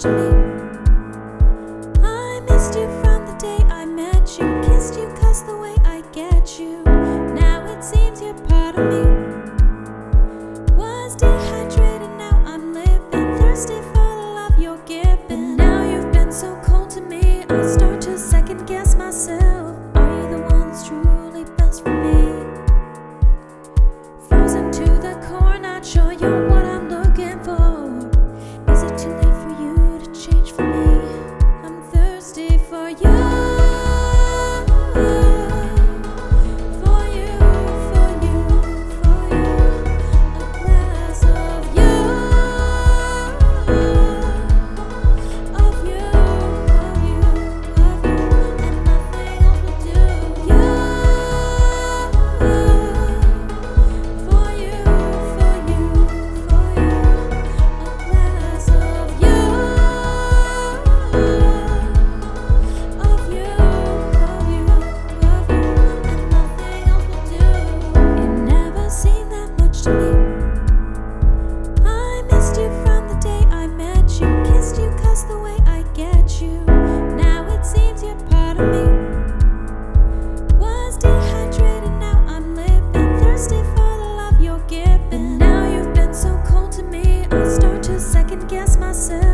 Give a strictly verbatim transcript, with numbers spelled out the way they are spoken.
to me. I missed you from the day I met you, kissed you 'cause the way I get you. Now it seems you're part of me. Was dehydrated, now I'm living, thirsty for the love you're giving. Now you've been so cold to me, I start to second guess myself. Are you the one that's truly best for me? Frozen to the core, not sure you're what I'm looking for. Is it too late for you to change for me? I'm thirsty for you. For you, for you, for you. A glass of you. Of you, of you, of you. And nothing else will do. You. For you, for you, for you. A glass of you. Of you, of you, of you. And nothing else will do. It never seemed that much to me. I missed you from the day I met you, kissed you 'cause the way I get you. Now it seems you're part of me. Was dehydrated, now I'm living, thirsty for the love you're giving. Now you've been so cold to me, I start to second guess myself.